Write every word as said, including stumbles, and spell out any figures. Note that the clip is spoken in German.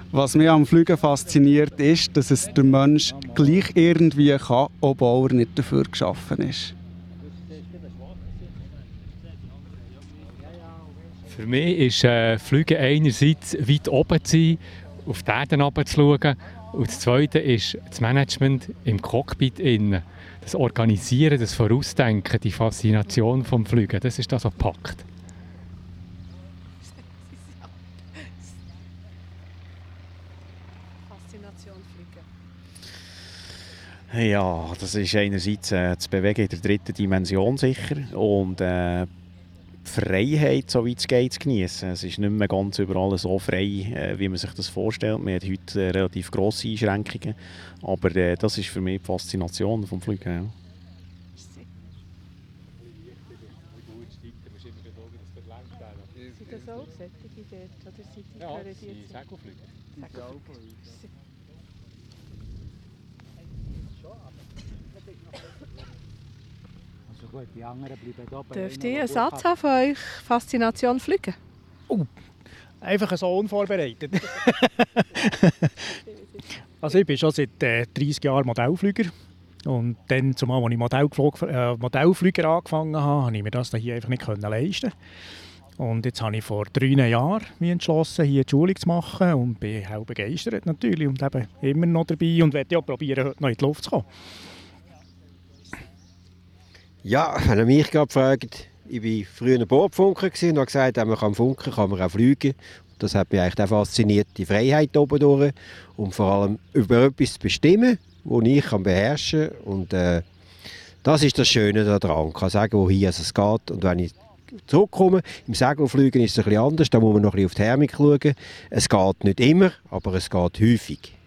Was mich am Fliegen fasziniert, ist, dass es der Mensch gleich irgendwie kann, obwohl er nicht dafür geschaffen ist. Für mich ist äh, Fliegen einerseits weit oben zu sein, auf die Erde runterzuschauen. Und das Zweite ist das Management im Cockpit innen. Das Organisieren, das Vorausdenken, die Faszination vom Fliegen, das ist das, was packt. Faszination Fliegen. Ja, das ist einerseits äh, das Bewegen in der dritten Dimension sicher und äh, die Freiheit, so weit es geht, zu genießen. Es ist nicht mehr ganz überall so frei, äh, wie man sich das vorstellt. Man hat heute äh, relativ grosse Einschränkungen, aber äh, das ist für mich die Faszination des Fliegen. Ja. Sind das auch Sättige dort? Oder sind die Ja, gehören das die sind jetzt? Segelflüger. Also gut, die anderen bleiben da. Dürfte ich einen Satz haben von euch? Faszination Fliegen? Einfach so unvorbereitet. Also ich bin schon seit äh, dreissig Jahren Modellflüger. Und dann, zumal als ich Modellflug, äh, Modellflüger angefangen habe, konnte ich mir das hier einfach nicht leisten. Und jetzt habe ich vor drei Jahren mich entschlossen, hier die Schulung zu machen und bin auch begeistert natürlich und eben immer noch dabei und werde ja probieren, heute noch in die Luft zu kommen. Ja, wenn ihr mich gerade fragt, ich war früher ein Bordfunker und habe gesagt, wenn man kann funken kann, man auch fliegen. Das hat mich eigentlich auch fasziniert, die Freiheit oben durch und vor allem über etwas zu bestimmen, das ich kann beherrschen kann. Und äh, das ist das Schöne daran. Ich kann sagen, wohin es geht. Und wenn ich zurückkomme, im Segelfliegen ist es ein bisschen anders, da muss man noch ein bisschen auf die Thermik schauen. Es geht nicht immer, aber es geht häufig.